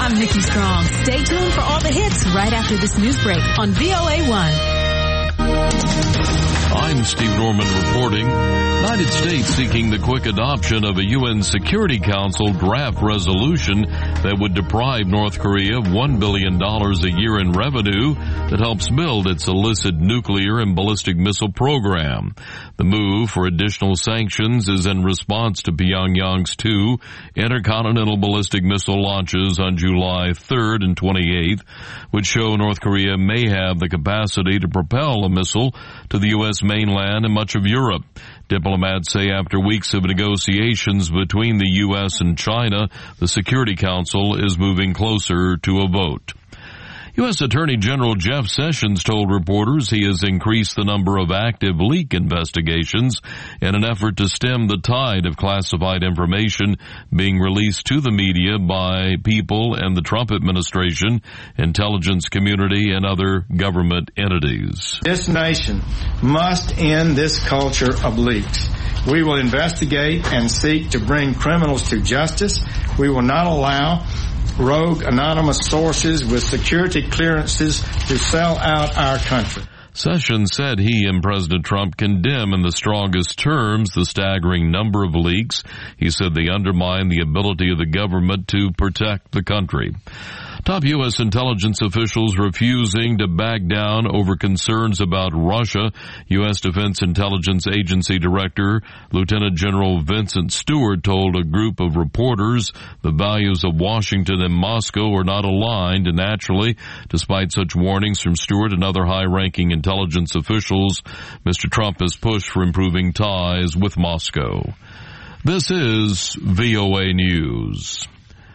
I'm Nikki Strong. Stay tuned for all the hits right after this news break on VOA1. I'm Steve Norman reporting. United States seeking the quick adoption of a UN Security Council draft resolution that would deprive North Korea of $1 billion a year in revenue that helps build its illicit nuclear and ballistic missile program. The move for additional sanctions is in response to Pyongyang's 2 intercontinental ballistic missile launches on July 3rd and 28th, which show North Korea may have the capacity to propel a missile to the U.S. mainland and much of Europe. Diplomats say after weeks of negotiations between the U.S. and China, the Security Council is moving closer to a vote. U.S. Attorney General Jeff Sessions told reporters he has increased the number of active leak investigations in an effort to stem the tide of classified information being released to the media by people in the Trump administration, intelligence community, and other government entities. This nation must end this culture of leaks. We will investigate and seek to bring criminals to justice. We will not allow rogue anonymous sources with security clearances to sell out our country. Sessions said he and President Trump condemn in the strongest terms the staggering number of leaks. He said they undermine the ability of the government to protect the country. Top U.S. intelligence officials refusing to back down over concerns about Russia. U.S. Defense Intelligence Agency Director Lieutenant General Vincent Stewart told a group of reporters the values of Washington and Moscow are not aligned, and naturally, despite such warnings from Stewart and other high-ranking intelligence officials, Mr. Trump has pushed for improving ties with Moscow. This is VOA News.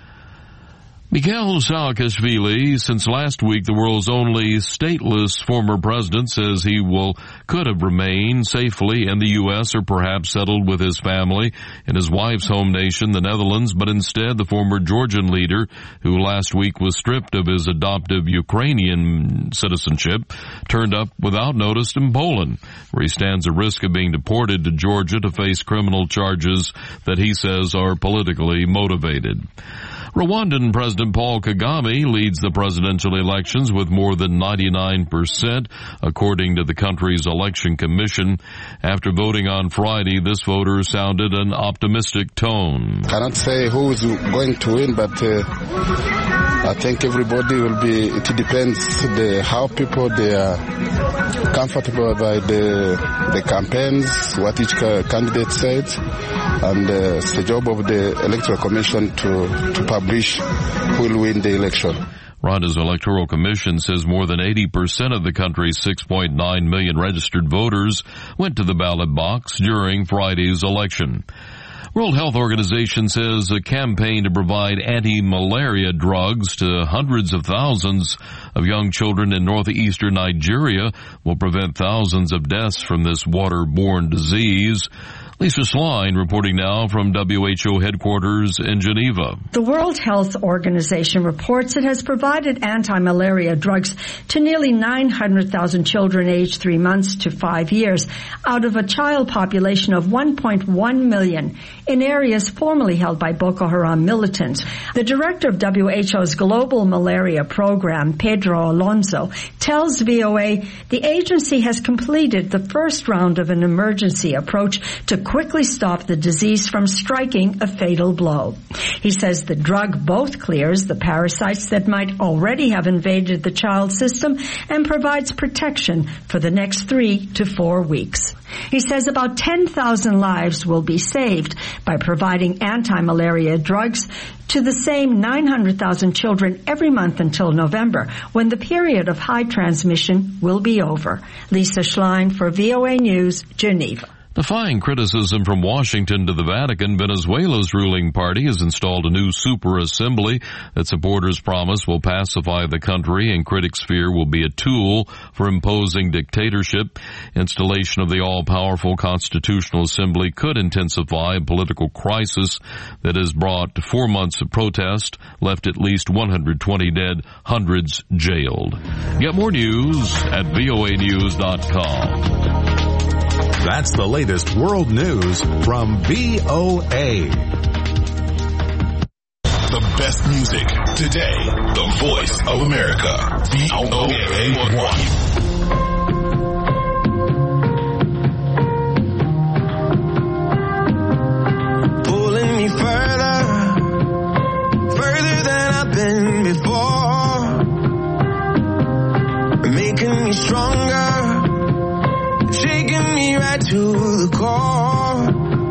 Mikhail Saakashvili, since last week the world's only stateless former president, says he could have remained safely in the U.S. or perhaps settled with his family in his wife's home nation, the Netherlands, but instead the former Georgian leader, who last week was stripped of his adoptive Ukrainian citizenship, turned up without notice in Poland, where he stands a risk of being deported to Georgia to face criminal charges that he says are politically motivated. Rwandan President Paul Kagame leads the presidential elections with more than 99%, according to the country's election commission. After voting on Friday, this voter sounded an optimistic tone. Cannot say who is going to win, but I think everybody will be. It depends how people they are comfortable by the campaigns, what each candidate said, and it's the job of the electoral commission to publish who will win the election. Rwanda's Electoral Commission says more than 80% of the country's 6.9 million registered voters went to the ballot box during Friday's election. World Health Organization says a campaign to provide anti-malaria drugs to hundreds of thousands of young children in northeastern Nigeria will prevent thousands of deaths from this waterborne disease. Lisa Schlein reporting now from WHO headquarters in Geneva. The World Health Organization reports it has provided anti-malaria drugs to nearly 900,000 children aged 3 months to 5 years out of a child population of 1.1 million in areas formerly held by Boko Haram militants. The director of WHO's Global Malaria Program, Pedro Alonso, tells VOA the agency has completed the first round of an emergency approach to quickly stop the disease from striking a fatal blow. He says the drug both clears the parasites that might already have invaded the child system and provides protection for the next 3 to 4 weeks. He says about 10,000 lives will be saved by providing anti-malaria drugs to the same 900,000 children every month until November, when the period of high transmission will be over. Lisa Schlein for VOA News, Geneva. Defying criticism from Washington to the Vatican, Venezuela's ruling party has installed a new super assembly that supporters promise will pacify the country and critics fear will be a tool for imposing dictatorship. Installation of the all-powerful constitutional assembly could intensify a political crisis that has brought 4 months of protest, left at least 120 dead, hundreds jailed. Get more news at voanews.com. That's the latest world news from VOA. The best music today. The voice of America. VOA1. Pulling me further than I've been before, making me stronger, shaking me right to the core.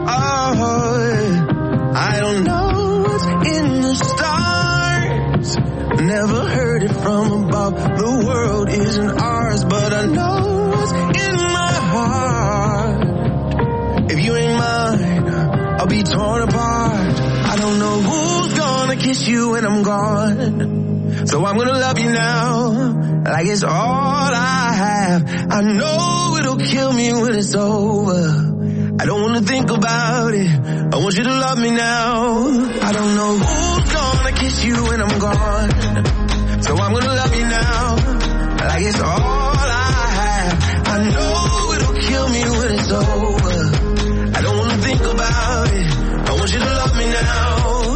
I don't know what's in the stars, never heard it from above. The world isn't ours, but I know what's in my heart. If you ain't mine, I'll be torn apart. I don't know who's gonna kiss you when I'm gone, so I'm gonna love you now like it's all I have. I know it'll kill me when it's over. I don't wanna think about it, I want you to love me now. I don't know who's gonna kiss you when I'm gone, so I'm gonna love you now like it's all I have. I know it'll kill me when it's over. I don't wanna think about it, I want you to love me now.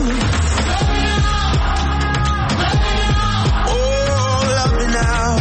Oh, love me now.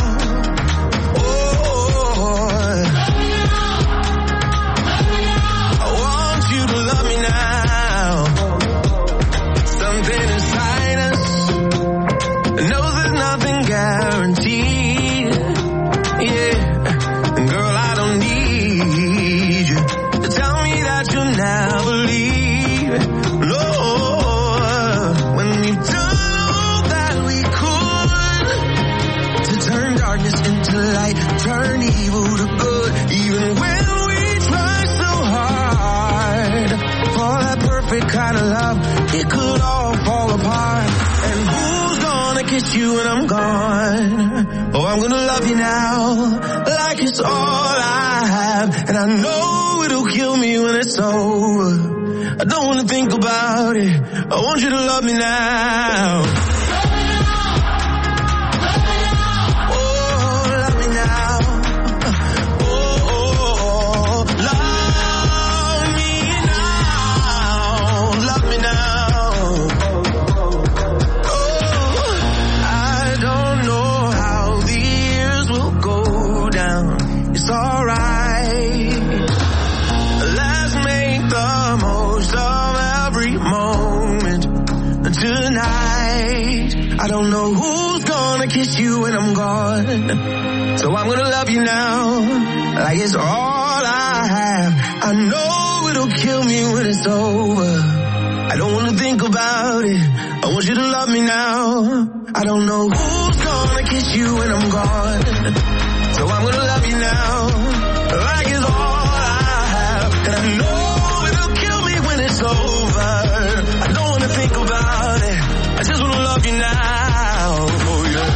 Guaranteed, yeah. Girl, I don't need you to tell me that you'll never leave. No, when we've done all that we could to turn darkness into light, turn evil to good, even when we try so hard for that perfect kind of love, it could all fall apart. And who's gonna kiss you when I'm gone? Oh, I'm gonna love you now like it's all I have. And I know it'll kill me when it's over. I don't wanna think about it, I want you to love me now. Oh, love me now. Oh, love me now. Love me now. Alright, let's make the most of every moment tonight. I don't know who's gonna kiss you when I'm gone, so I'm gonna love you now like it's all I have. I know it'll kill me when it's over. I don't wanna think about it, I want you to love me now. I don't know who's gonna kiss you when I'm gone, so I'm gonna love you now like it's all I have. And I know it'll kill me when it's over. I don't wanna think about it, I just wanna love you now. Oh yeah.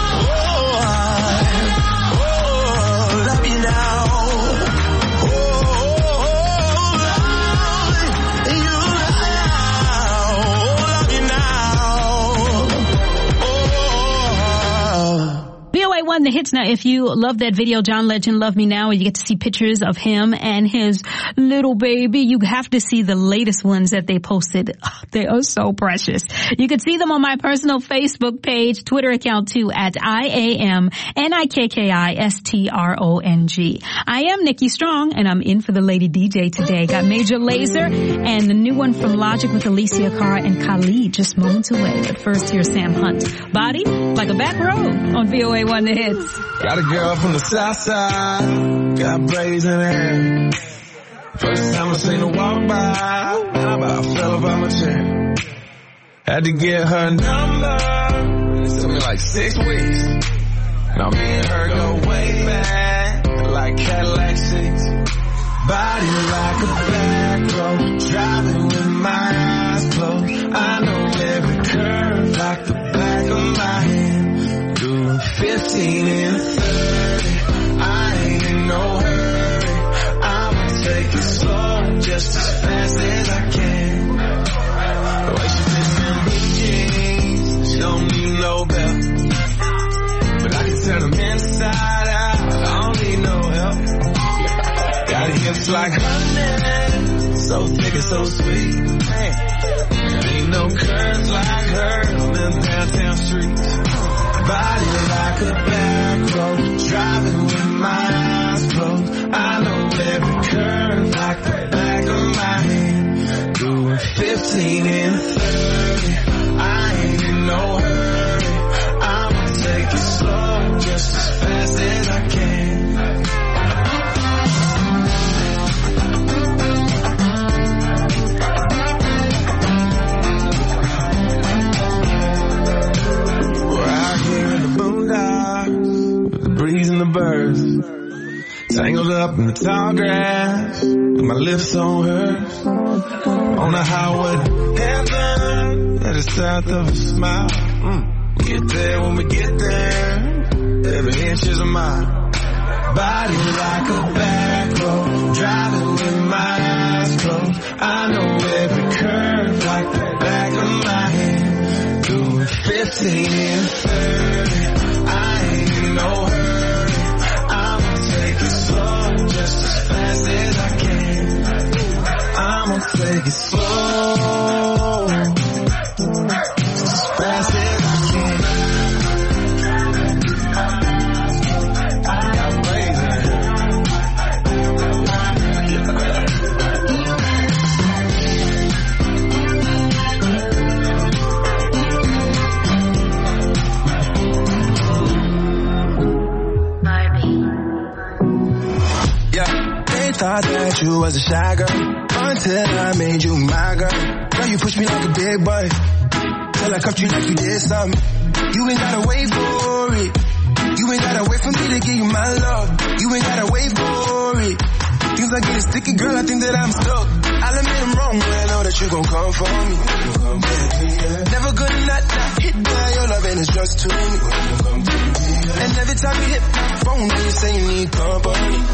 Oh, love you now. The hits. Now, if you love that video, John Legend, Love Me Now, you get to see pictures of him and his little baby. You have to see the latest ones that they posted. Oh, they are so precious. You can see them on my personal Facebook page, Twitter account too, at IAMNIKKISTRONG. I am Nikki Strong, and I'm in for the Lady DJ today. Got Major Lazer and the new one from Logic with Alicia Cara and Khalid just moments away. But first, here's Sam Hunt. Body like a back road on VOA1 The Hits. Got a girl from the south side, got braids in her hair. First time I seen her walk by, I about fell off my chair. Had to get her number, it took me like 6 weeks. Now me and her go way back, like Cadillac seats. Body like a back road, driving with my eyes closed. I know every curve like the back of my hand. Doing 15 and 30, I ain't in no hurry. I'ma take it slow, just as fast as I can. The way she fits in blue jeans, she don't need no belt. But I can turn them inside out, I don't need no help. Got hips like honey, so thick and so sweet. Ain't no curves like her. Tangled up in the tall grass, with my lips on hers. On the highway to heaven, at the south of a smile. We get there when we get there, every inch is a mile. Body like a back road, driving with my eyes closed. I know every curve like the back of my hand. Doing 15 and 30, I ain't in no hurry. I'ma take it slow, just as fast as I can. I'ma take it slow, just as fast as I can. Thought that you was a shy girl until I made you my girl. Girl, you pushed me like a big boy till I cuffed you like you did something. You ain't gotta wait for it. You ain't gotta wait for me to give you my love. You ain't gotta wait for it. Things are getting sticky, girl, I think that I'm stuck. I'll admit I'm wrong, but I know that you gon' come for me. Never gonna not hit by your love and it's just to me. And every time you hit my phone, you say you need company.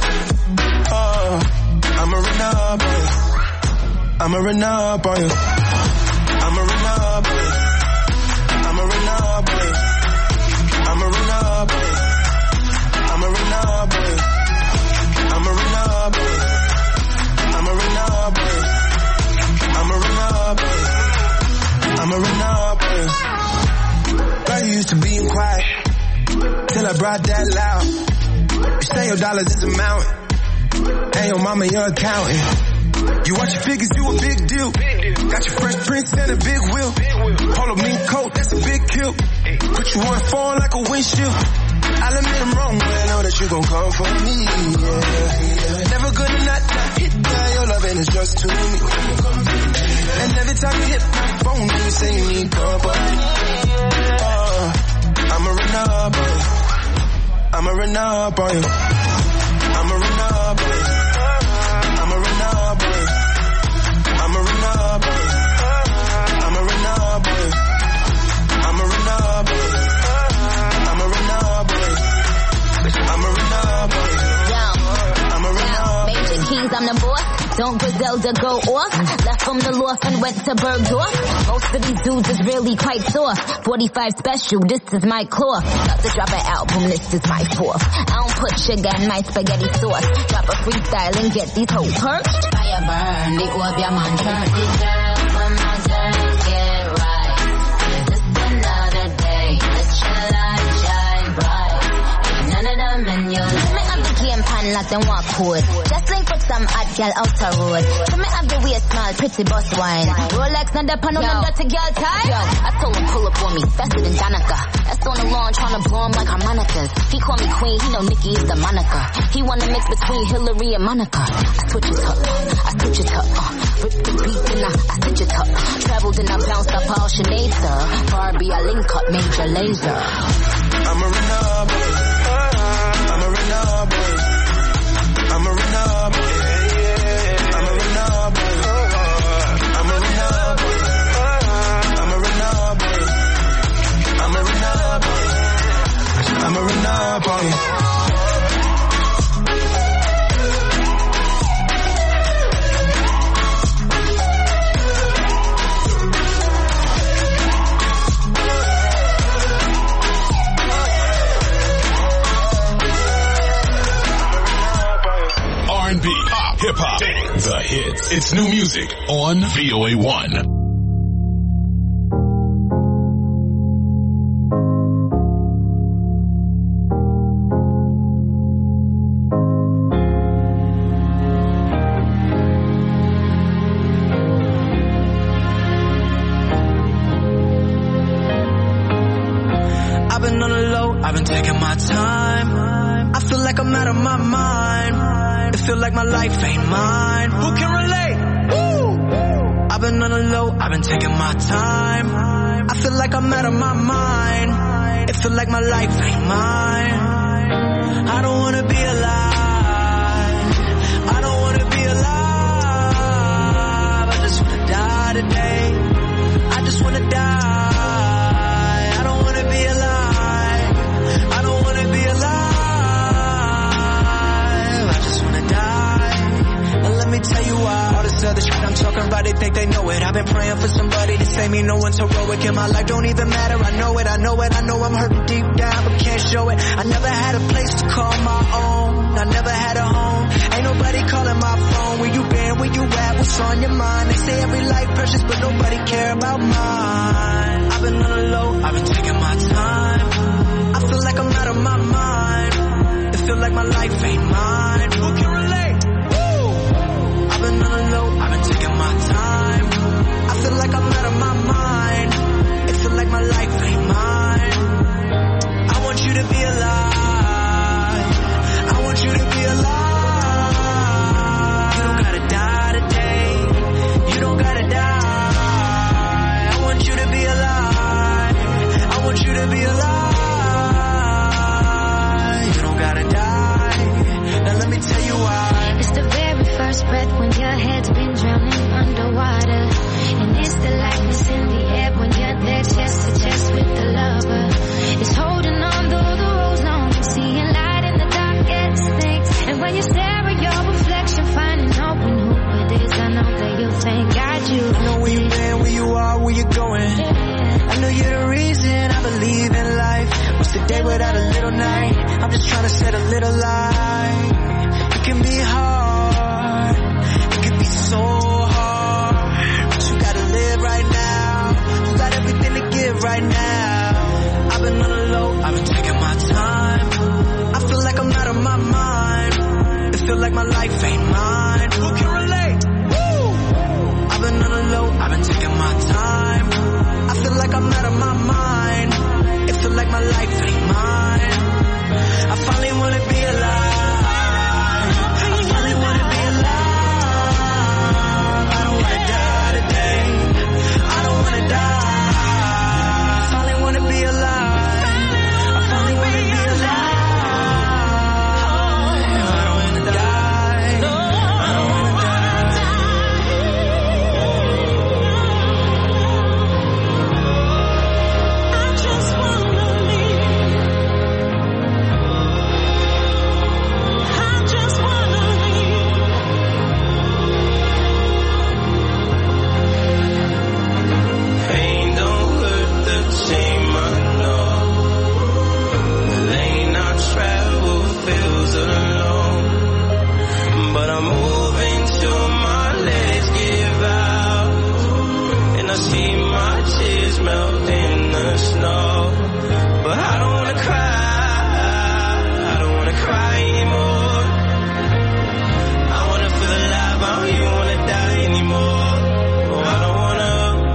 I'ma run up on you. I'ma run up on you. I'ma run up on you. I'ma run up on you. I'ma run up on you. I'ma run up on you. I'ma run up on you. I'ma run up on you. I'ma run up on you. I'ma run up on you. Girl, you used to being quiet till I brought that loud. You say your dollars is a mountain. And your mama, your accountant. You watch your figures, you a big deal. Got your Fresh Prince and a big wheel. Polo mink coat, that's a big kill. Put you on phone like a windshield. I'll admit I'm wrong, but I know that you gon' come for me. Yeah. Never gonna not hit by your love and it's just to me. And every time you hit my phone, you say you need company. I'ma run up on you. I'ma run up on you. I'ma run up on you. I'ma run up on you. I'ma run up on you. I'ma run up on you. I'ma run up on you. I'ma run up on you. I'ma run up on you. I'ma run up. Major Keys, I'm the boss. Don't Griselda go off? Left from the loft and went to Bergdorf. Most of these dudes is really quite soft. 45 special, this is my cloth. About to drop an album, this is my fourth. I don't put sugar in my spaghetti sauce. Drop a freestyle and get these hoes perched. Fire burn, the orb, your man turn. These girls from my girls get right. Is this another day? Let your light shine bright. Ain't none of them in your life. Me have the game pan like them walk code. Just link with some hot girl outer road. So me have the waist small, pretty bus wine. Rolex and the pan on them dirty girl time. Yo, I told him pull up on me, faster than Danica. That's on the lawn trying to blow him like harmonicas. He call me queen, he know Nikki is the moniker. He wanna mix between Hillary and Monica. I switch it up, I switch it up. Rip the beat and I stitch it up. Traveled and I bounced up all Sinead, sir. Barbie, I link up Major Lazer. I'ma run up on you. I'ma run up on you. I'ma run up on you. I'ma run up on you. I'ma run up on you. I'ma run up on you. I'ma run up on you. I'ma run up on you. R&B, pop, hip-hop, dance, the hits. It's new music on VOA1. I've been on the low, I've been taking my time. I feel like I'm out of my mind. It feel like my life ain't mine. Who can relate? Woo! I've been on the low, I've been taking my time. I feel like I'm out of my mind. It feel like my life ain't mine. I don't wanna be alive. today. I just wanna die. I don't wanna be alive. I don't wanna be alive. I just wanna die. And let me tell you why. All this other shit I'm talking about, they think they know it. I've been praying for somebody to save me. No one's heroic in my life, don't even matter. I know it, I know it, I know I'm hurting deep down, but can't show it. I never had a place to call my own. I never had a home. Ain't nobody calling my phone. Where you been, where you at, what's on your mind? They say every life precious, but nobody care about mine. I've been on the low, I've been taking my time. I feel like I'm out of my mind. It feel like my life ain't mine. Who can relate? Woo! I've been on the low, I've been taking my time. I feel like I'm out of my mind. It feel like my life ain't mine. I want you to be alive. I want you to be alive. You don't gotta die today. You don't gotta die. I want you to be alive. I want you to be alive. You don't gotta die. Now let me tell you why. It's the very first breath when your head's been drowning underwater. And it's the lightness in the air when you're there chest to chest with the lover. It's holding on though the road's long, seeing light in the darkest things. And when you stare at your reflection, finding hope in who it is, I know that you'll thank God you. I know where you been, where you are, where you're going. I know you're the reason I believe in life. What's the day without a little night? I'm just trying to set a little light. It can be hard, it can be so hard, but you gotta live right now. You got everything to give right now. I've been on the low, I've been taking my time. I feel like I'm out of my mind. It feel like my life ain't mine. Who can relate? Woo! I've been on the low, I've been taking my time. I feel like I'm out of my mind. It feel like my life ain't mine. I finally wanna be alive. I finally wanna be alive. I don't wanna die today. I don't wanna die. I finally wanna be alive. I finally wanna be alive. I don't wanna die. I don't wanna die. I just wanna live. I just wanna live. Pain don't hurt the same, I know. The lane I travel feels alone, but I'm moving till my legs give out, and I see my tears melt in the snow. But I don't wanna cry, I don't wanna cry anymore. I wanna feel alive, I don't even wanna die anymore. Oh, I don't wanna,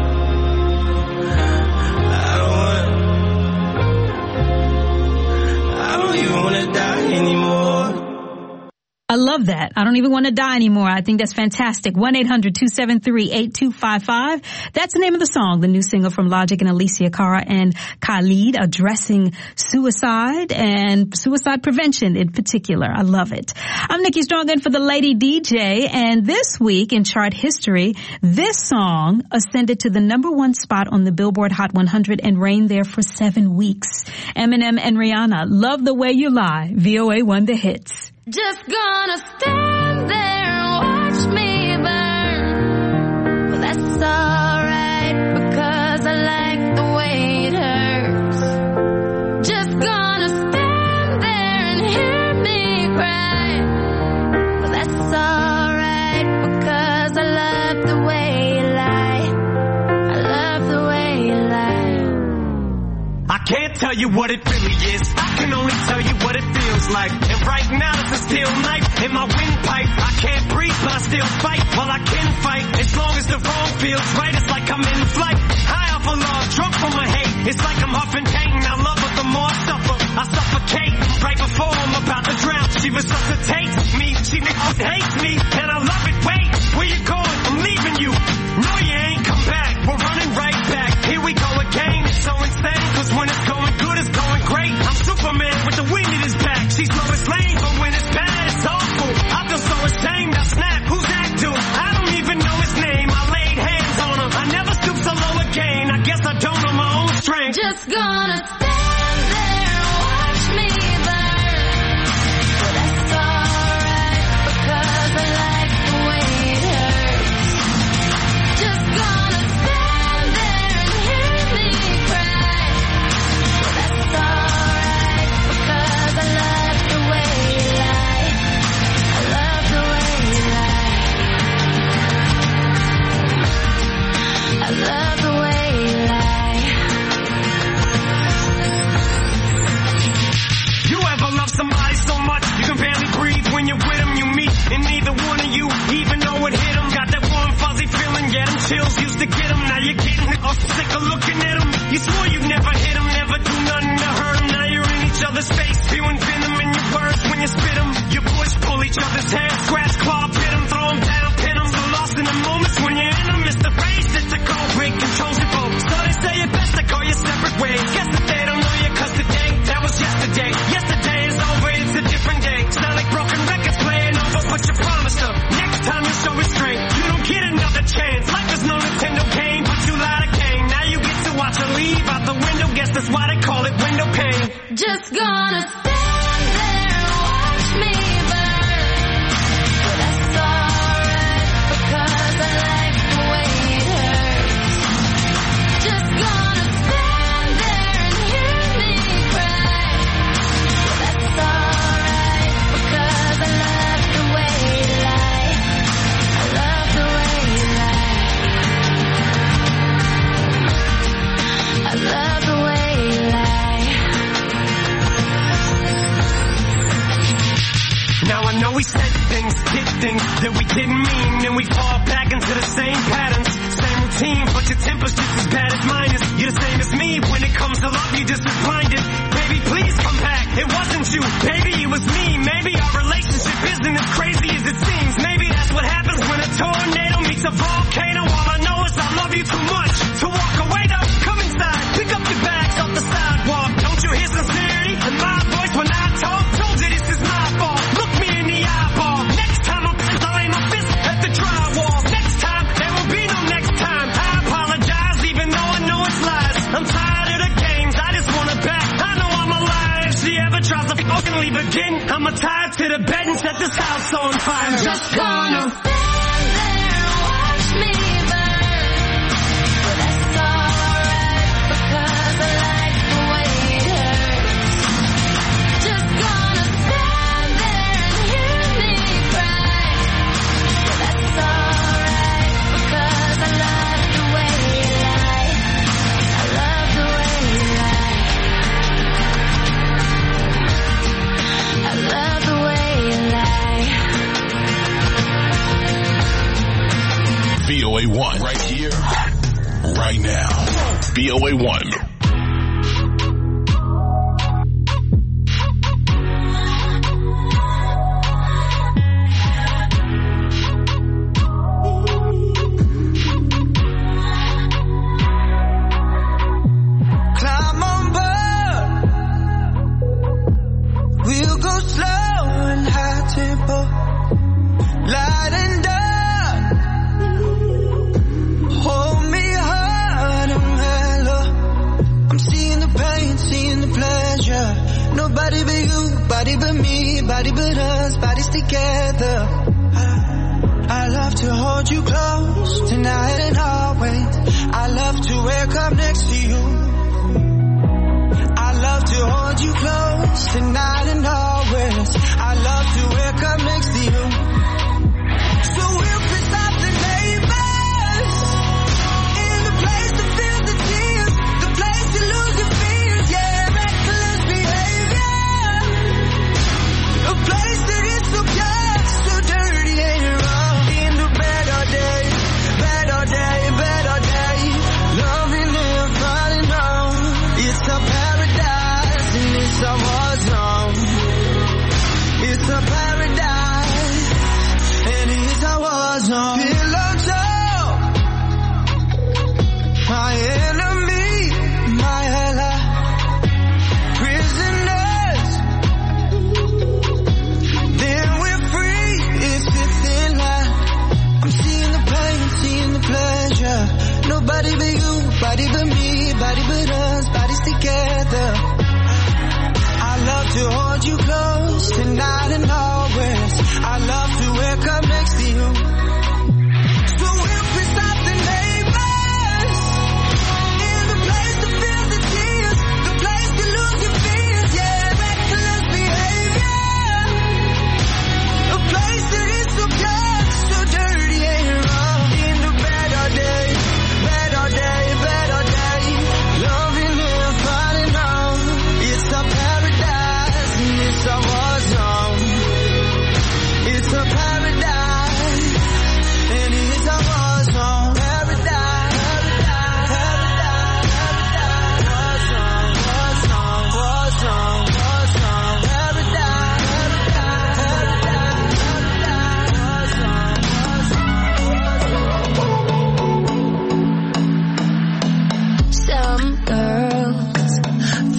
I don't even wanna die anymore. I love that. I don't even want to die anymore. I think that's fantastic. 1-800-273-8255. That's the name of the song, the new single from Logic and Alicia Cara and Khalid, addressing suicide and suicide prevention in particular. I love it. I'm Nikki Strong in for the Lady DJ, and this week in chart history, this song ascended to the #1 spot on the Billboard Hot 100 and reigned there for 7 weeks. Eminem and Rihanna, Love the Way You Lie. VOA won the hits. Just gonna stand there and watch me burn. Well, that's alright, because I like the way it hurts. Just gonna stand there and hear me cry. Well, that's alright, because I love the way you lie. I love the way you lie. I can't tell you what it really is. I can only tell you what it feels like. And right now it's a steel knife in my windpipe. I can't breathe, but I still fight. Well, I can fight as long as the wrong feels right. It's like I'm in flight, high off of love, drunk from my hate. It's like I'm huffing pain. I love her the more I suffer. I suffocate right before I'm about to drown. She resuscitates me. She hates me, and I love it. Wait, where you going? I'm leaving you. No, you ain't come back. We're running right back. Here we go again. It's so insane, 'cause when it's going good, it's going great. I'm Superman with the wind in his back. She's Lois Lane, but when it's bad, it's awful. I feel so ashamed. I snap. Who's that dude? I don't even know his name. I laid hands on him. I Just gonna stand there and watch me burn. But that's alright, because I like the way it hurts. Just gonna stand there and hear me cry. But that's alright, because I love the way you lie. I love the way you lie. I love the way you lie. You ever love somebody so much you can barely breathe when you're with them? You meet and neither one of you even know it hit them. Got that warm fuzzy feeling, yeah, them chills used to get them. Now you're getting sick of looking at them. You swore you'd never hit them, never do nothing to hurt them. Now you're in each other's face, spewing venom in your words when you spit them. You push, pull each other's hair, scratch, claw, pit them, throw them down, pin them. So lost in the moments when you're in them. It's the race, it's a cold break, controls your boat. So they say it best to go your separate ways. Guess that they don't know you, cause today, that was yesterday. Yesterday is over, it's a different day. Sound like broken records playing over, but you promised her. Next time you show restraint, you don't get another chance. Life is no Nintendo game, but you lied again. Now you get to watch her leave out the window. Guess that's why they call it window pane. Just gonna stand there and watch me burn. But that's alright, because I like the way it hurts. Just gonna stand there and hear me cry. But that's alright, because I love the way you lie. I love the way you lie. I love the way you lie. Now I know we said things, did things that we didn't mean, and we fall back into the same patterns, same routine, but your temper's just as bad as mine is. You're the same as me, when it comes to love, you're just as blinded. Baby, please come back, it wasn't you, baby, it was me. Maybe our relationship isn't as crazy as it seems. Maybe that's what happens when a tornado meets a volcano. All I know is I love you too much to walk away though. Come inside, pick up your bags off the sidewalk. Don't you hear sincerity in my voice when I talk? Told you this is my fault. Look me in the eyeball. Next time I'll aim my fist at the drywall. Next time, there will be no next time. I apologize even though I know it's lies. I'm tired of the games, I just wanna back. I know I'm alive. If she ever tries to fucking leave again, I'ma tie her to the bed and set this house on fire. Just gonna stand there and watch me burn. But that's alright, because I like the way it hurts. Just gonna stand there and hear me cry. But that's alright, because I love the way you lie. I love the way you lie. I love the way you lie. VOA1 right here, right now. VOA1. Climb on board. We'll go slow and high tempo, light and dark. Hold me hard and mellow. I'm seeing the pain, seeing the pleasure. Nobody but you, body but me, body but us, bodies together. I love to hold you close tonight and always. I love to wake up next to you. I love to hold you close tonight and always. I love to wake up next to you. So we'll piss off the neighbors in the place to feel the tears, the place to lose your fears, yeah, reckless behavior, a place that is so pure, so dirty and wrong. In the better day, better day, better day, loving and falling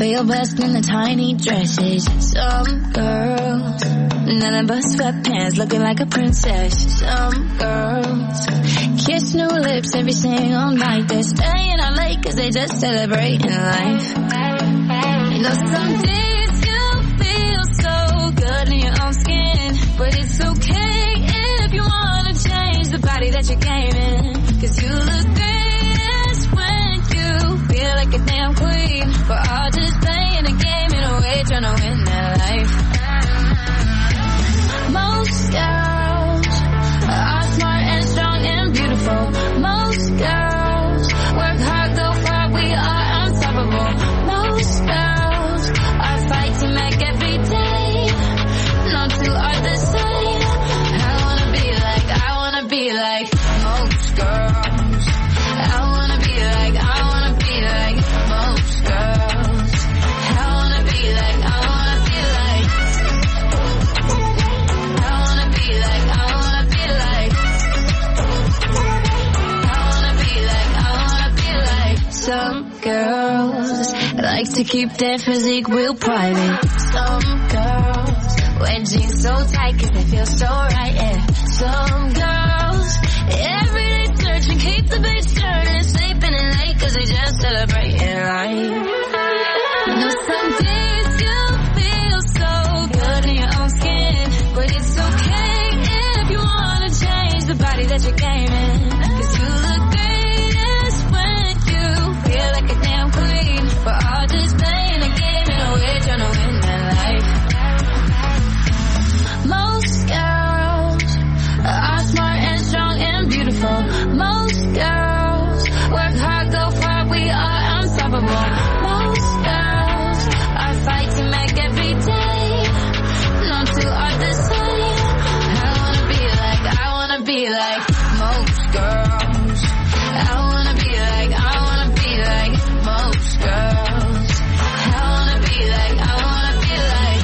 feel best in the tiny dresses. Some girls, none of us sweatpants, looking like a princess. Some girls kiss new lips every single night. They're staying out late cause they just celebrating life. You know, some days you feel so good in your own skin, but it's okay if you wanna change the body that you came in. Cause you look greatest when you feel like a damn queen. We're all just playing a game in a way, trying to win that life. Most girls are smart and strong and beautiful. Most girls work hard, go far, we are unstoppable. Most girls are fighting back every day. No two are the same. I wanna be like most girls. I wanna be like most girls. I wanna be like I wanna be like some girls like to keep their physique real private. Some girls wear jeans so tight cause they feel so right, yeah. Some girls everyday searching, keep the beats turning, sleeping in late cause they just celebrating life. You know, some days you feel so good in your own skin, but it's okay if you wanna change the body that you came in. Cause you look greatest when you feel like a damn queen. We're all just playing a game in a way, trying to win that life. Most girls are smart and strong and beautiful. Most girls work hard, go far, we are unstoppable. Most girls are fighting back every day. No two are the same. I wanna be like most girls. I wanna be like most girls. I wanna be like I wanna be like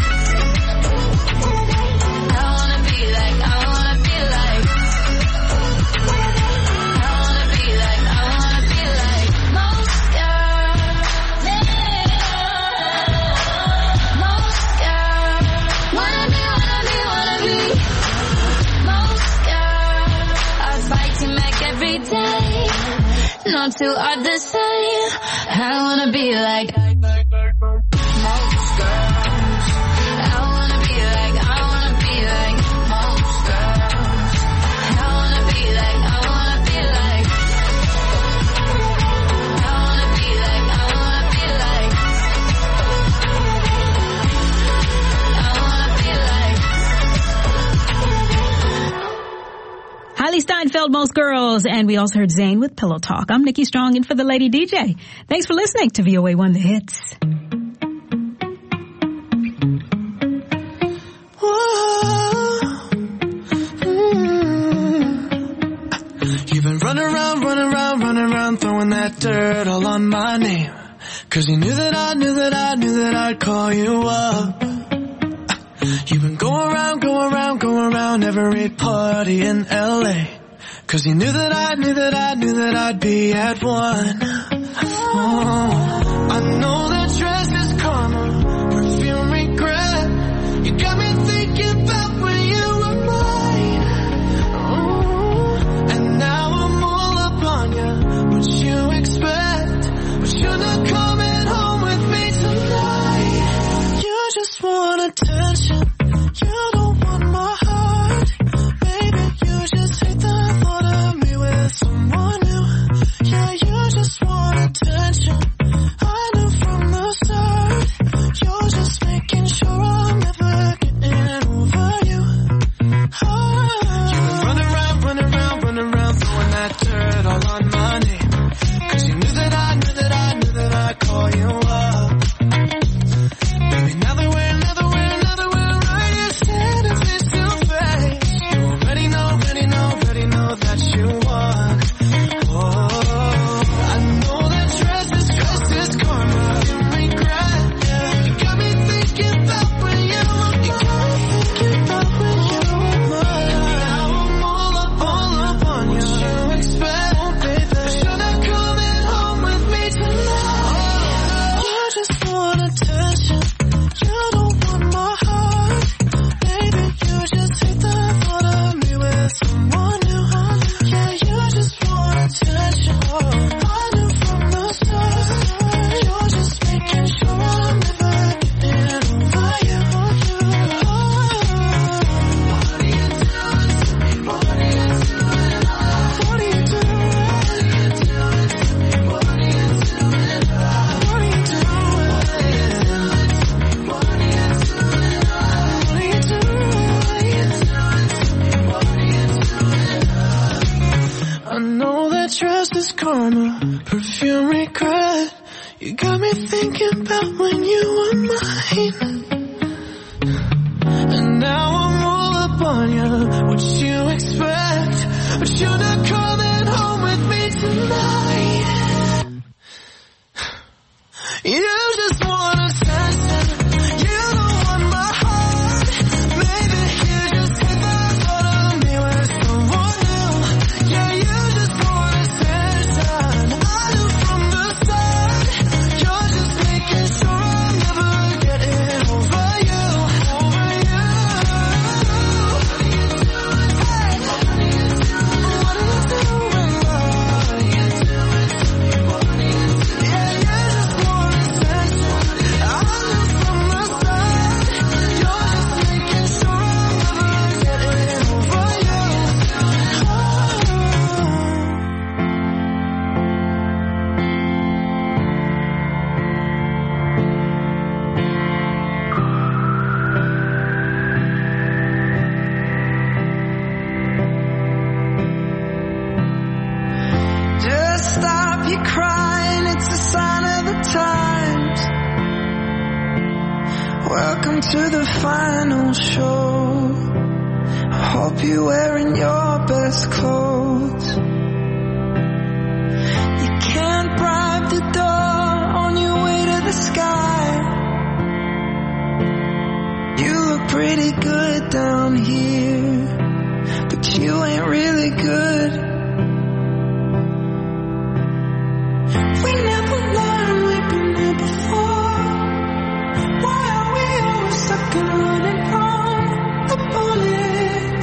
most girls. Most girls. Wanna be most girls are fighting back every day. No two are the same. I wanna be like most girls. I wanna be like most girls. I wanna be like I wanna be like Hailey Steinfeld, Most Girls, and we also heard Zayn with Pillow Talk. I'm Nikki Strong in for the Lady DJ. Thanks for listening to VOA 1 The Hits. You've been running around, throwing that dirt all on my name. Cause you knew that I'd call you up. You've been going around every party in LA. Cause you knew that I'd be at one. Oh, I know that dress is karma, perfume regret. You got me thinking about when you were mine. Oh, and now I'm all up on you. What you expect? But you're not coming home with me tonight. You just want attention. You don't want my heart. Baby, you just hate the thought of me with someone new. Yeah, you just want attention. You got me thinking about when you were mine. And now I'm all up on you. What you expect? But you're not coming home with me tonight. You just want attention. You don't want my heart. Maybe you just hit the thought of me with someone new. Yeah, you just want attention. I knew from the start. You're just making sure I'm never getting over you. Over you. Hey, what are you doing, love? Yeah, you just want attention. I knew from the start. You're just making sure I'm never getting over you. Just stop your crying, it's a sign of the times. Welcome to the final show. I hope you're wearing your best clothes. You can't bribe the door on your way to the sky. You look pretty good down here, but you ain't really good. We never learned, we've been here before. Why are we always stuck and running from the bullet?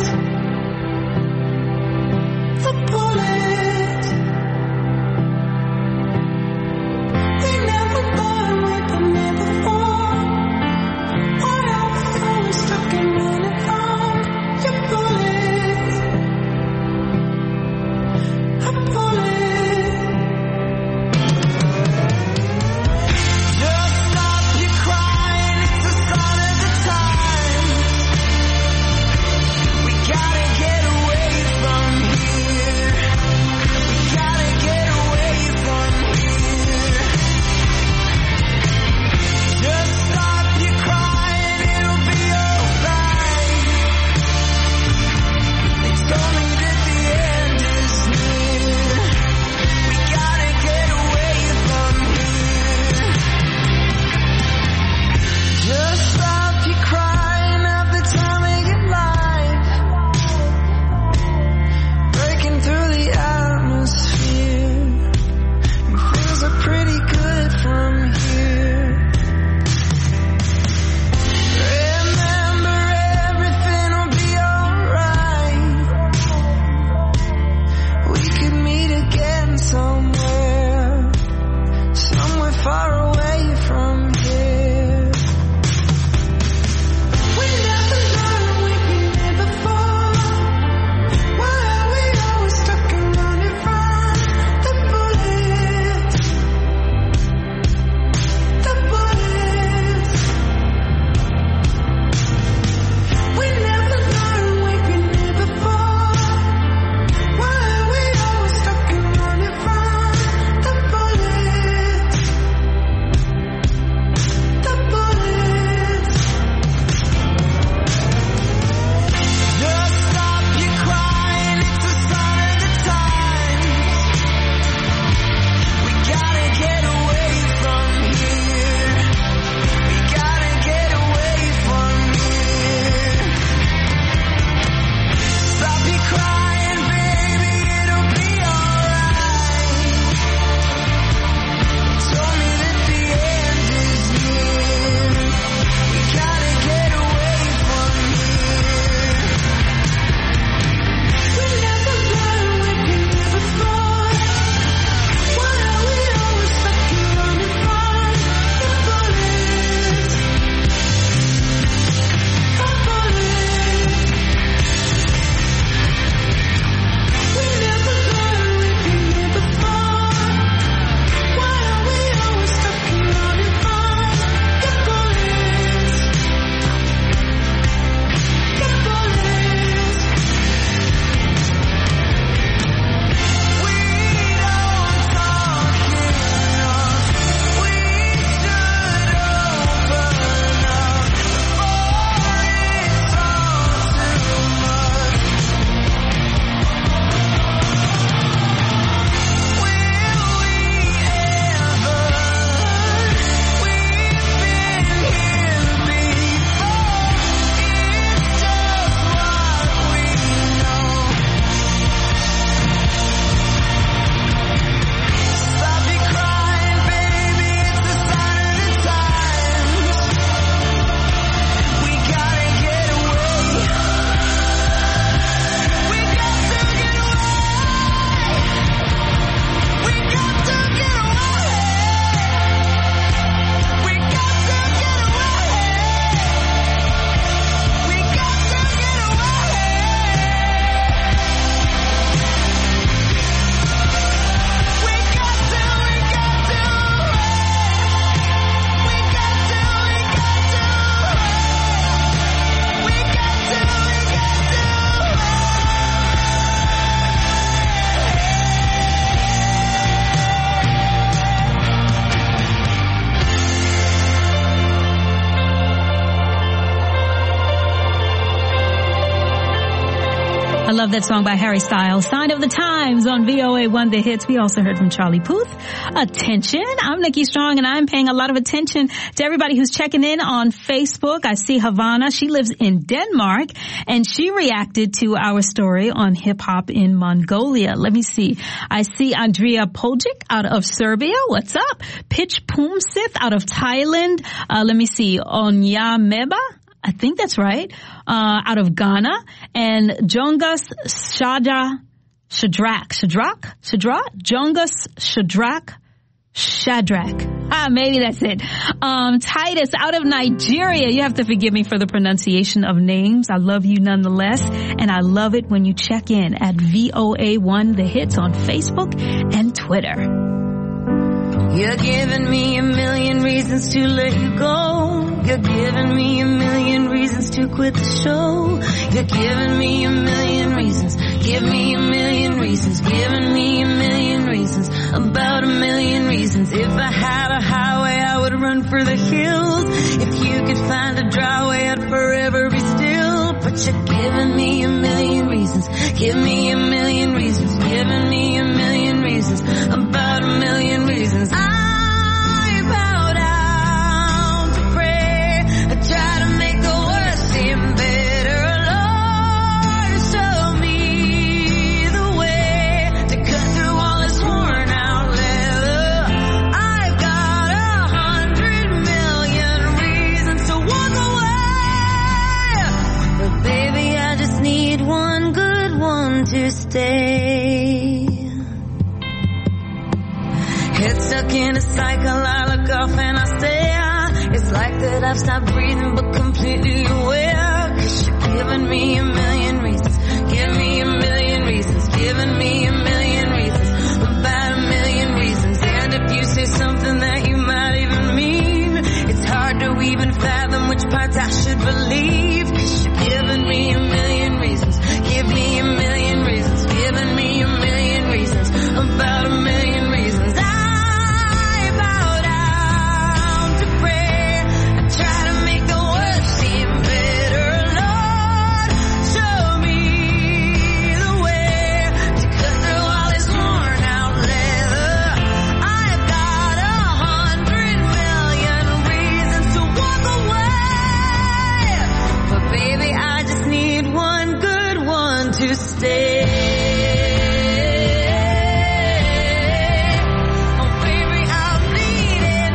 The bullet. We never learned, we've been here before. Why are we always stuck and running from your bullet? love that song by Harry Styles. Sign of the Times on VOA1 The Hits. We also heard from Charlie Puth. Attention. I'm Nikki Strong, and I'm paying a lot of attention to everybody who's checking in on Facebook. I see Havana. She lives in Denmark, and she reacted to our story on hip-hop in Mongolia. Let me see. I see Andrea Poljic out of Serbia. What's up? Pitch Pumsith out of Thailand. Let me see. Onya Meba. I think that's right. Out of Ghana. And Jongus Shadrach. Maybe that's it. Titus out of Nigeria. You have to forgive me for the pronunciation of names. I love you nonetheless. And I love it when you check in at VOA1 The Hits on Facebook and Twitter. You're giving me a million reasons to let you go. You're giving me a million reasons to quit the show. You're giving me a million reasons. Give me a million reasons. Giving me a million reasons. About a million reasons. If I had a highway, I would run for the hills. If you could find a dry way, I'd forever be still. But you're giving me a million reasons. Give me a million reasons. Giving me a million reasons. About a million reasons. I bow down to pray. I try to make the worst seem better. Lord, show me the way to cut through all this worn out leather. I've got 100 million reasons to walk away. But baby, I just need one good one to stay. Head stuck in a cycle, I look off and I stare. It's like that I've stopped breathing but completely aware. 'Cause you're giving me a million reasons. Give me a million reasons. Giving me a million reasons. About a million reasons. And if you say something that you might even mean, it's hard to even fathom which parts I should believe. 'Cause you're giving me a million reasons. Give me a million reasons. Giving me a million reasons. About a million reasons. To stay. Oh baby, I'm bleeding.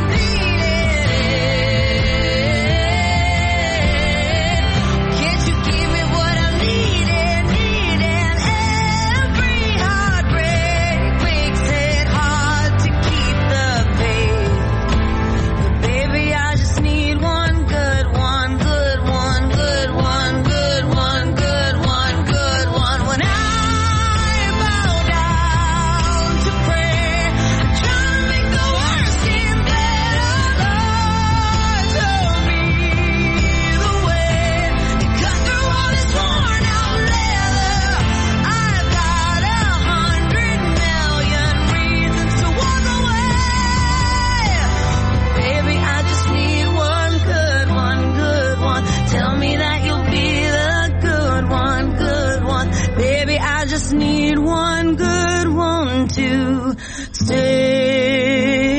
Can't you give me what I'm needing? Every heartbreak makes it hard to keep the faith. But baby, I just need one good one, good one, good one, good one, good one, good one. When I bow down to pray, I'm trying to make the worst seem better. Lord, show me the way to cut through all this worn out leather. I've got 100 million reasons to walk away. Baby, I just need one good one, good one. Tell me that you'll be the good one, good one. Baby, I just need one good one to stay.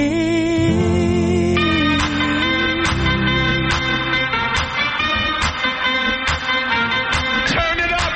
Turn it up.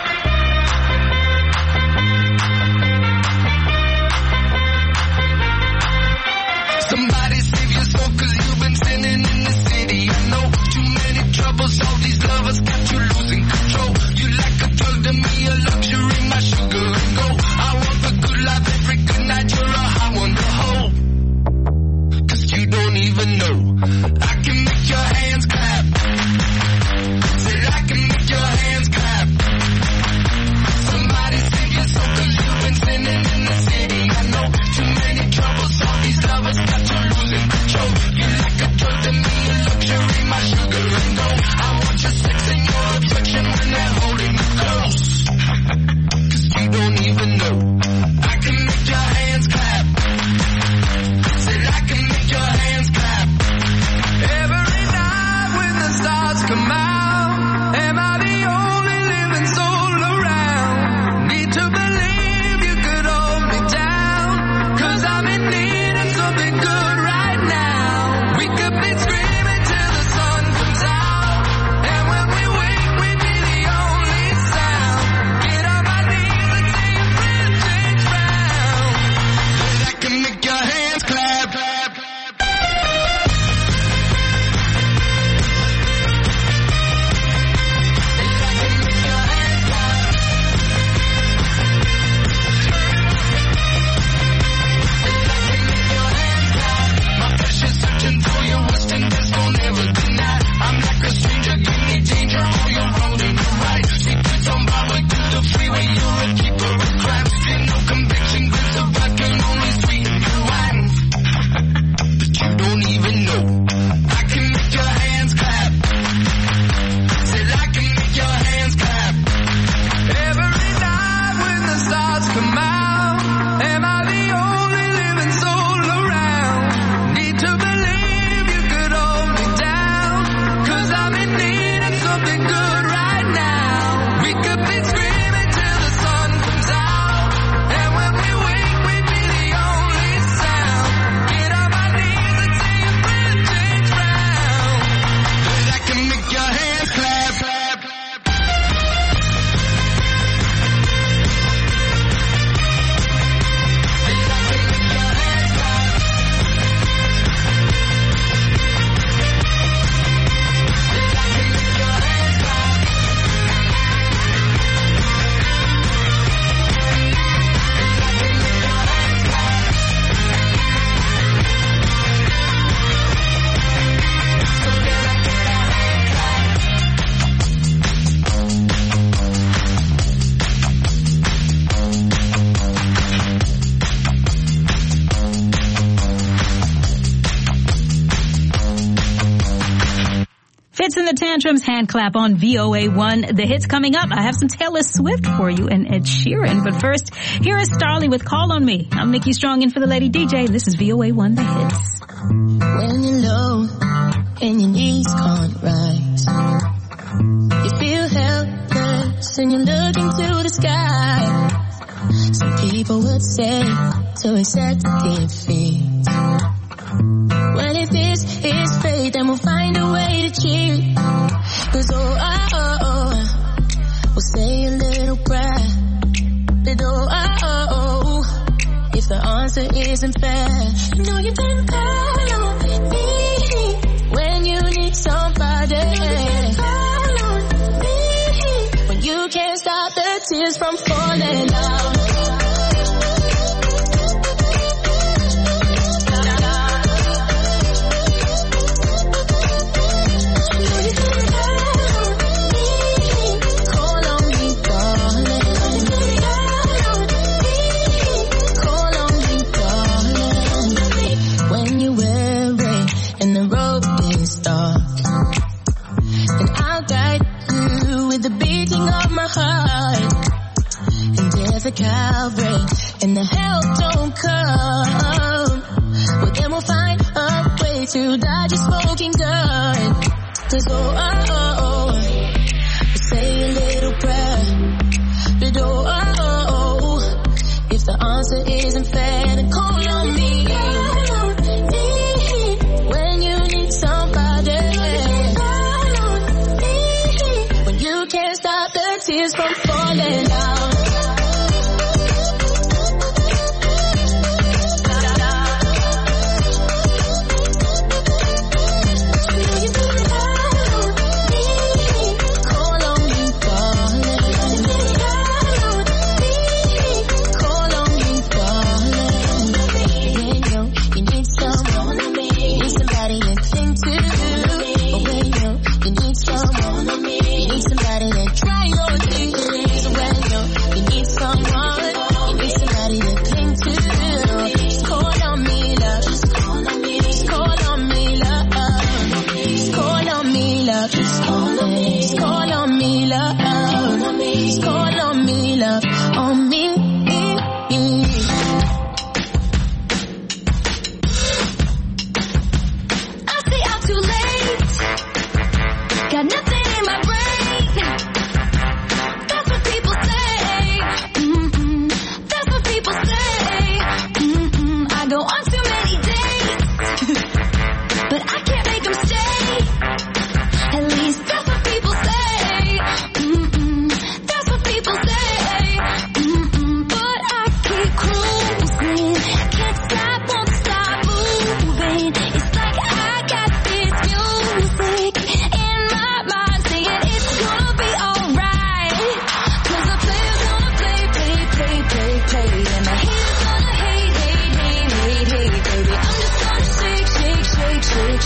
Somebody save your soul 'cause you've been sinning in the city. I know too many troubles, all these lovers got you losing control. You like a drug to me, a luxury, my sugar and gold. I want the good life every good night, you're a high one to hold. 'Cause you don't even know I can make your hands clap. Said I can make your hands clap. Somebody save your soul 'cause you've been sinning in the city. I know too many troubles, all these lovers got you losing control. You like a drug to me, a luxury, my sugar and gold. I want your sex and your affection when they're holding you close. 'Cause you don't even know I can make your hands clap. Said I can make your hands clap. be screaming till the sun comes out. And when we wake, we'd be the only sound. Get on my knees and say your friend change round. That can make your hands clap, clap, clap. For your worst and best, don't ever deny. I'm like a stranger, give me danger. All you're wrong and you're right. Secrets on Broadway through the freeway, you're a keeper of crime. Feel no conviction, grips of vodka can only sweeten your wine. But you don't even know. I can make your hands clap. Said I can make your hands clap. Every night when the stars come out, am I the only living soul around? Need to believe you could hold me down, 'cause I'm in need of something good right now. We could be screaming till the sun comes out, and when we wake, we'd be the only sound. Get on my knees and say your friend change round. But I can make your hands clap, clap, clap. Fitz and the Tantrums, hand clap on VOA1. The hits coming up. I have some Taylor Swift for you and Ed Sheeran. But first, here is Starley with Call on Me. I'm Nikki Strong in for the Lady DJ. This is VOA1, The Hits. When you're low and your knees can't rise, you feel helpless and you're looking to the sky. Some people would say to accept defeat. Well, if this is fate, then we'll find a way to cheat. 'Cause we'll say a little prayer. But if the answer isn't fair, you know you can call on me when you need somebody. Call on me when you can't stop the tears from falling down. Calvary and the help don't come, well then we'll find a way to dodge a smoking gun. 'Cause we'll say a little prayer. But if the answer isn't fair, then call on me when you need somebody. When you can't stop the tears from falling down. Too late.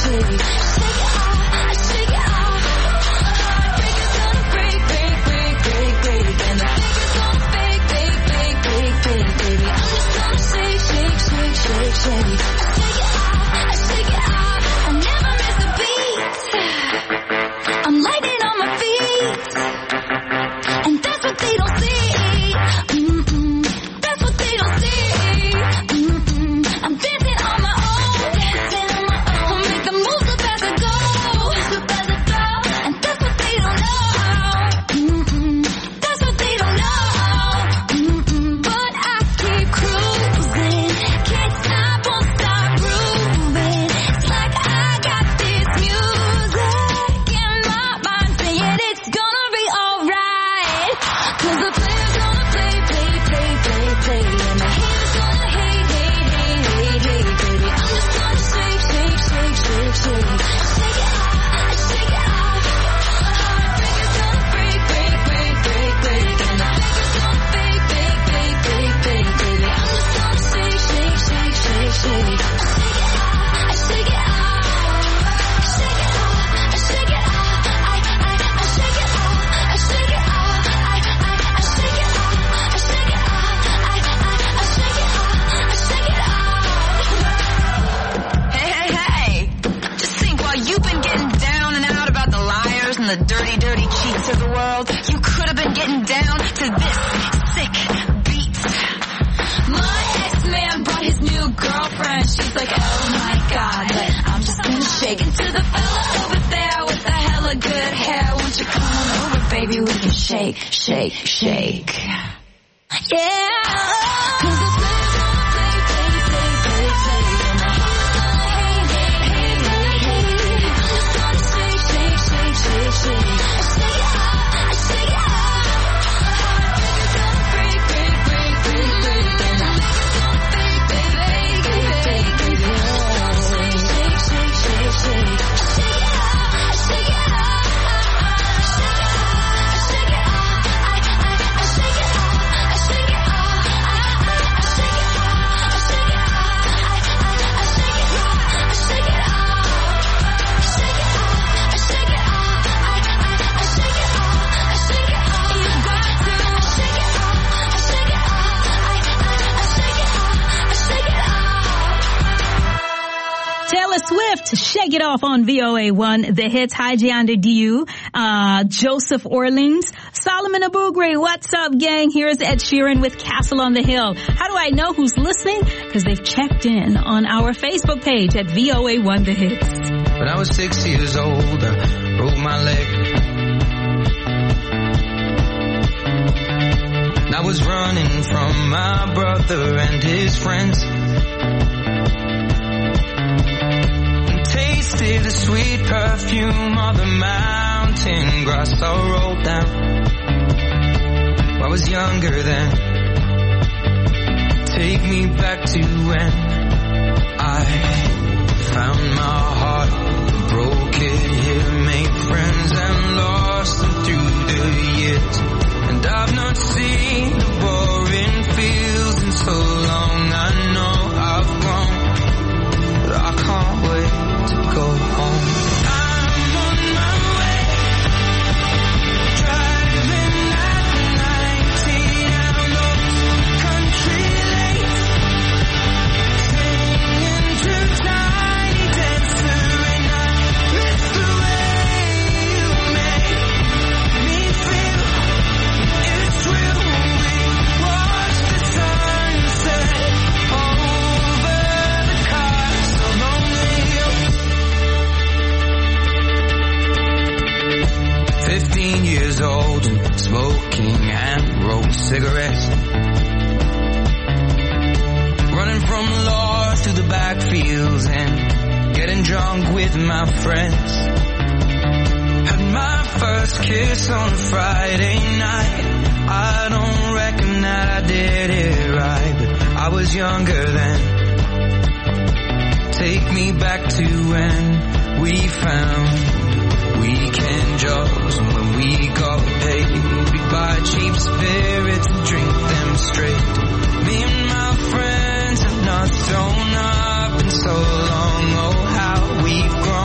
Shake It Off on VOA1, The Hits. Hi, Gianda Diu, Joseph Orleans, Solomon Abugri. What's up, gang? Here's Ed Sheeran with Castle on the Hill. How do I know who's listening? Because they've checked in on our Facebook page at VOA1 The Hits. When I was 6 years old, I broke my leg. And I was running from my brother and his friends. Tasted the sweet perfume of the mountain grass I rolled down. I was younger then. Take me back to when I found my heart, broke it here, made friends and lost them through the years. And I've not seen the boring fields in so long. I know I've grown, but I can't wait to go home. I'm on my way, driving at 19 down those country lanes, singing to Tiny Dancer, and I miss the way you make me feel. It's real. We watch the sunset over the castle on the hill. 15 years old and smoking and rolled cigarettes. Running from the law through the backfields and getting drunk with my friends. Had my first kiss on a Friday night. I don't reckon that I did it right, but I was younger then. Take me back to when we found weekend jobs, and when we got paid, we'd buy cheap spirits and drink them straight. Me and my friends have not thrown up in so long. Oh, how we've grown.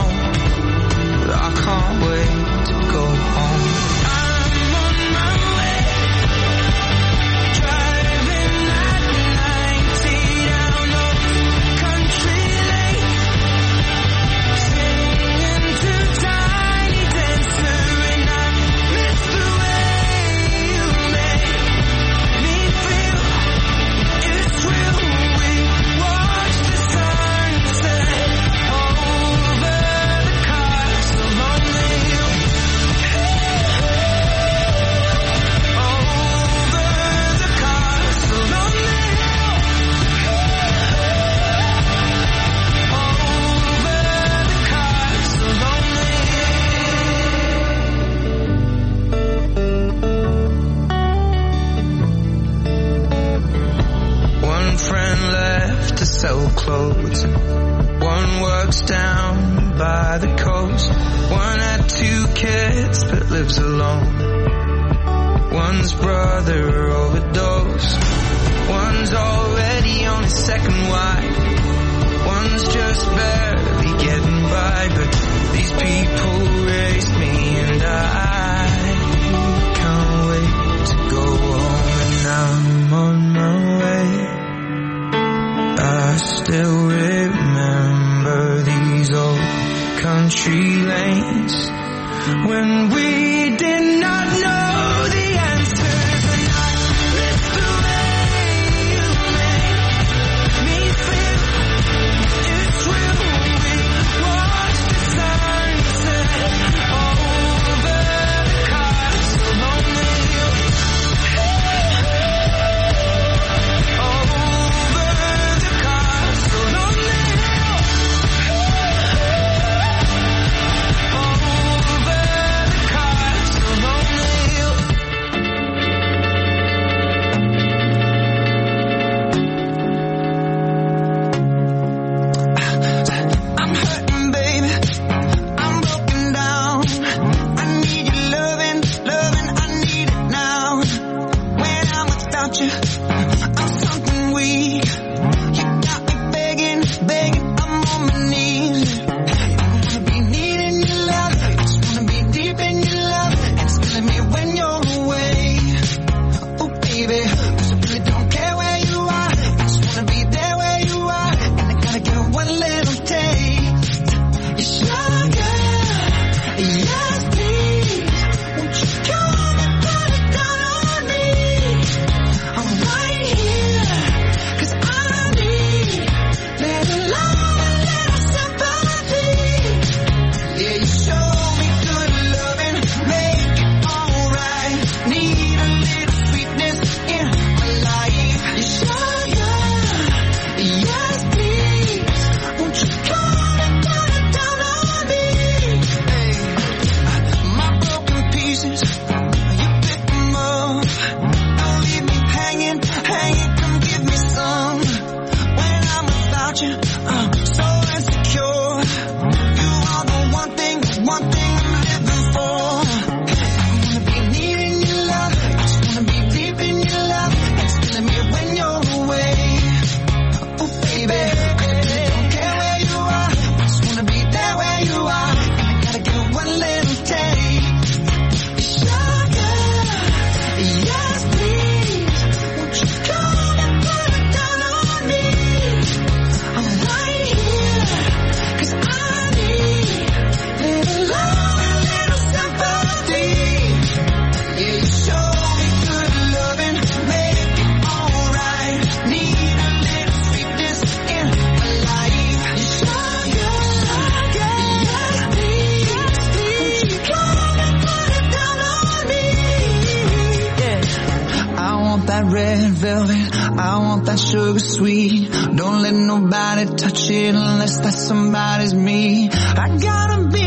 clothes. One works down by the coast. One had 2 kids but lives alone. One's brother overdosed. One's already on his second wife. One's just barely getting by. But these people raised me and I can't wait to go home. And I'm on my way. I still remember these old country lanes when we did not know the answers. And I miss the way you made me feel. It's real. We watched the sunset over the castle on the hill. Red velvet, I want that sugar sweet. Don't let nobody touch it unless that somebody's me. I gotta be